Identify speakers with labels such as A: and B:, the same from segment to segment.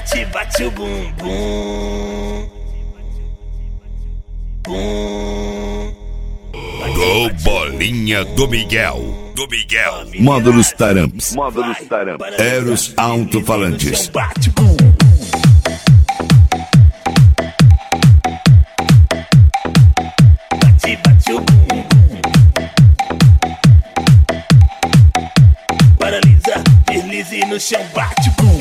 A: Bate, bate o bumbum.
B: Do Bolinha do Miguel.
C: Módulos Taramps. Eros alto-falantes.
A: Bate, bum. Bate, bate o bumbum. Paralisa, deslize no chão, bate, bum.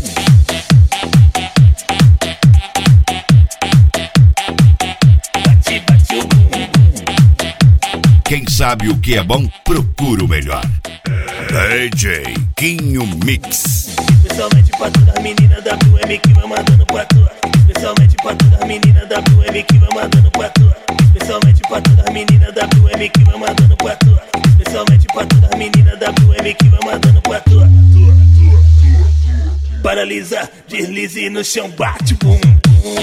A: Bate, bate o bumbum.
B: Quem sabe o que é bom, procura o melhor. DJ Quinho Mix.
A: Especialmente pra todas as meninas WM que vai mandando pra tua. Especialmente pra todas as meninas WM que vai mandando pra tua. Especialmente pra todas as meninas WM que vai mandando pra tua. Especialmente pra todas as meninas WM que vai mandando pra tua. Paralisa, deslize no chão, bate, bum, bum.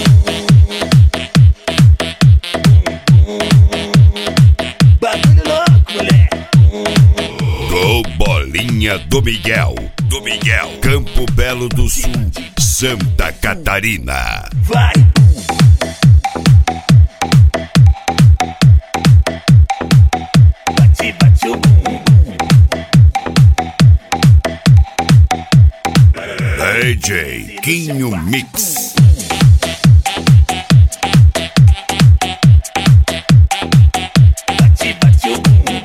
A: Bagulho louco, mulher.
B: Do Bolinha do Miguel. Campo Belo do Sul, Santa Catarina.
A: Vai. Bate, bate o bumbum.
B: DJ Quinho Mix.
A: Bate, bate o bumbum.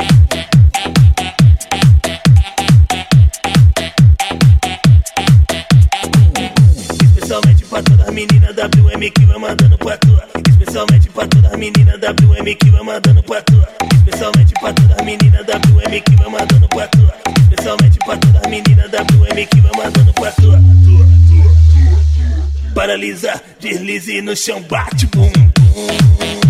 A: Especialmente pra todas as meninas WM que vai mandando pra tua. Especialmente pra todas as meninas WM que vai mandando pra tua. Especialmente pra todas as meninas WM que vai mandando pra tua. Especialmente pra todas as meninas WM que vai mandando pra tua. Paralisa, deslize no chão, bate, bum, bum.